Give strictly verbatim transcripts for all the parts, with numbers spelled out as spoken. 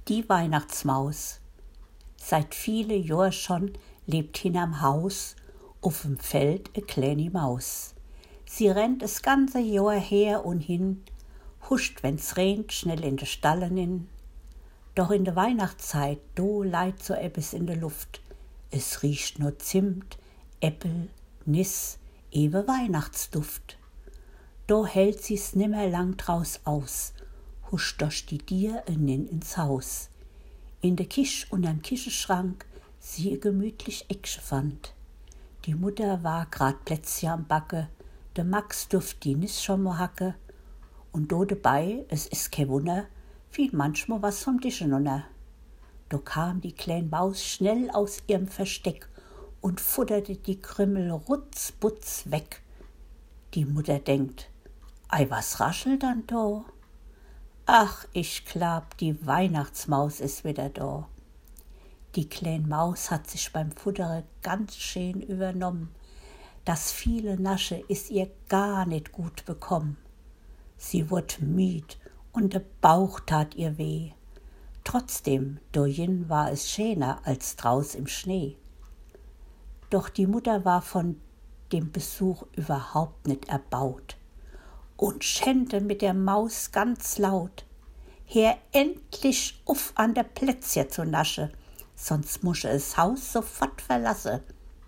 Die Weihnachtsmaus. Seit viele Jahr schon lebt hinterm Haus auf'm Feld e kleine Maus. Sie rennt es ganze Jahr her und hin, huscht, wenn's regnet, schnell in de Stallen in. Doch in der Weihnachtszeit, do leiht so ebbes in der Luft. Es riecht nur Zimt, Äppel, Nis, ewe Weihnachtsduft. Do hält sie's nimmer lang draus aus, huscht durch die Dier nin ins Haus. In de Kisch unterm Kischenschrank sie e gemütlich Eckche fand. Die Mutter war grad Plätzchen am Backe, de Max duft die Nis schon mo hacke. Und do dabei, es is ke Wunder, fiel manchmal was vom Tischen runter. Do kam die kleine Maus schnell aus ihrem Versteck und futterte die Krümmel rutzbutz weg. Die Mutter denkt, ei, was raschelt dann do? Ach, ich glaub, die Weihnachtsmaus ist wieder da. Die kleine Maus hat sich beim Futtere ganz schön übernommen. Das viele Nasche ist ihr gar nicht gut bekommen. Sie wurd müd und der Bauch tat ihr weh. Trotzdem, dohin war es schöner als draus im Schnee. Doch die Mutter war von dem Besuch überhaupt nicht erbaut und schändte mit der Maus ganz laut: Her endlich uff an der Plätzchen zu nasche, sonst musche es Haus sofort verlasse.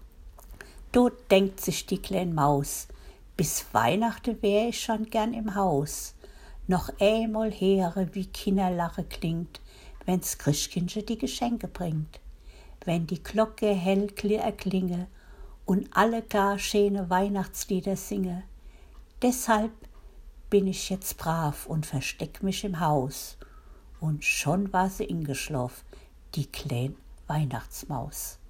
Do denkt sich die kleine Maus, bis Weihnachten wär ich schon gern im Haus. Noch einmal here, wie Kinderlache klingt, wenn's Christkindche die Geschenke bringt. Wenn die Glocke hell erklinge und alle gar schöne Weihnachtslieder singe. Deshalb bin ich jetzt brav und versteck mich im Haus. Und schon war sie ingeschlafen, die kleine Weihnachtsmaus.